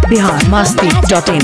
biharmasti.in।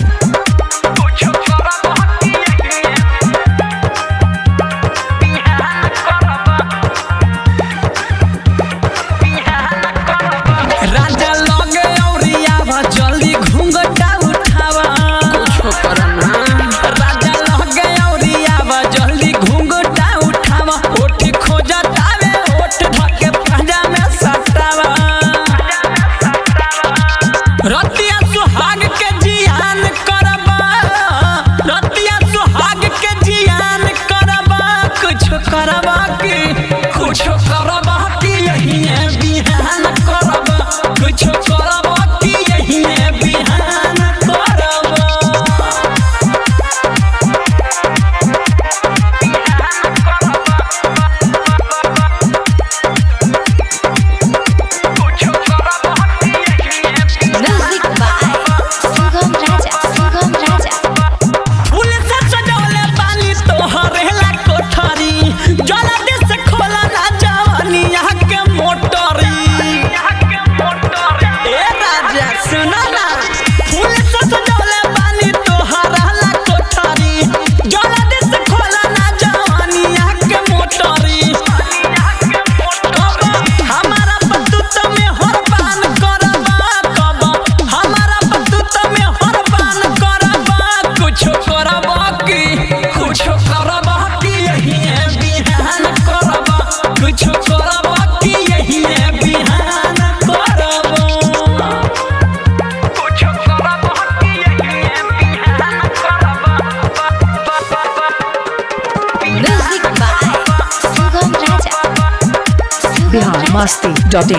biharmasti.in।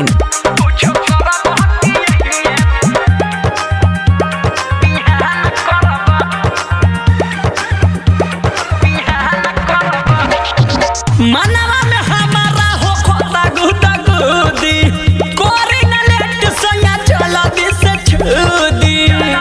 मनवा में हमारा हो खोता गुदा गुदी कोरी न लेट सोया चला दिस छुदी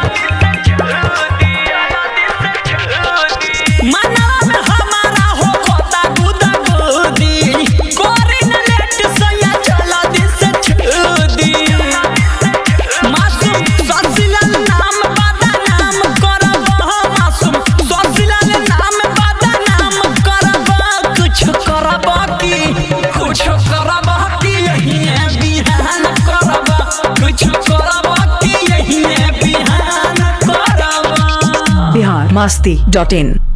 मनवा में हमारा हो खोता गुदा गुदी कोरी न लेट सोया चला दिस छुदी मासूम ससिलाल नाम बादा नाम करब मासूम ससिलाल नाम बादा नाम करब कुछ करब की यही बिहान करब कुछ करब की यही बिहान करब biharmasti.in।